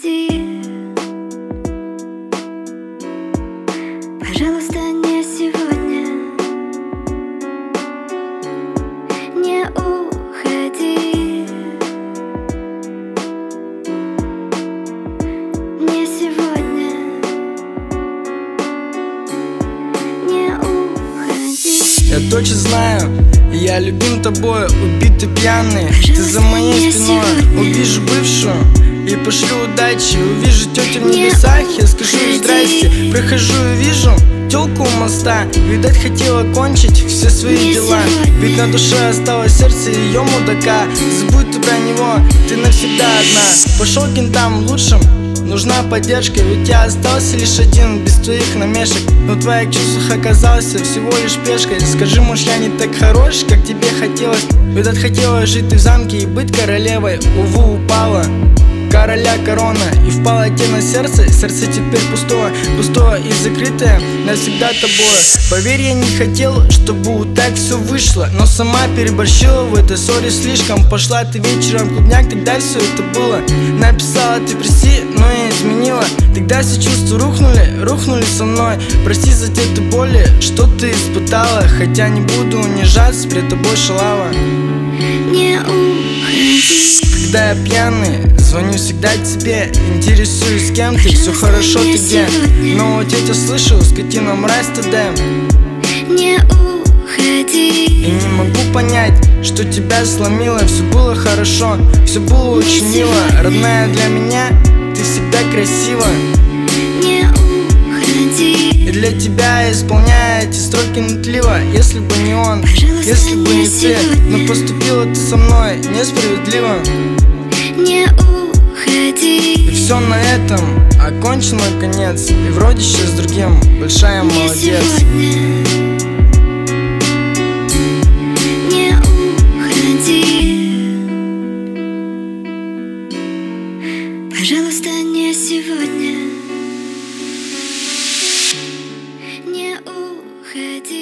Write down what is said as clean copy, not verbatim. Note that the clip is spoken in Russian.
уходи. Пожалуйста, не сегодня. Не уходи. Не сегодня. Не уходи. Я точно знаю, я любим тобой, убитый пьяный. Ты за моей спиной увижу бывшую и пошлю удачи. Увижу тетю в небесах, я скажу ей здрасте. Прохожу и вижу тёлку у моста. Видать, хотела кончить все свои дела. Ведь на душе осталось сердце ее мудака. Забудь ты про него, ты навсегда одна. Пошел к кентам лучшим, нужна поддержка. Ведь я остался лишь один, без твоих намешек. Но в твоих чувствах оказался всего лишь пешкой. Скажи, может, я не так хорош, как тебе хотелось? Видать, хотела жить ты в замке и быть королевой. Увы, упала короля корона и впало тебе на сердце. Сердце теперь пустое, пустое и закрытое навсегда тобой. Поверь, я не хотел, чтобы вот так все вышло, но сама переборщила в этой ссоре слишком. Пошла ты вечером в клубняк, тогда все это было. Написала ты прости, но я изменила. Тогда все чувства рухнули со мной. Прости за те боли, что ты испытала. Хотя не буду унижаться, пред тобой шалава. Не уходи. Когда я пьяный, звоню всегда тебе. Интересуюсь, с кем ты, все хорошо, ты где? Но вот я тебя слышу, скотина, мразь ты, да. Не уходи. И не могу понять, что тебя сломило. Все было хорошо, все было очень мило. Родная для меня, ты всегда красива. Не уходи. И для тебя я исполняю эти строки нутливо. Если бы не он, если бы не ты, но поступила ты со мной несправедливо. Не уходи. И все на этом окончен мой конец. И вроде сейчас с другим, большая молодец. Не уходи. Пожалуйста, не сегодня. Не уходи.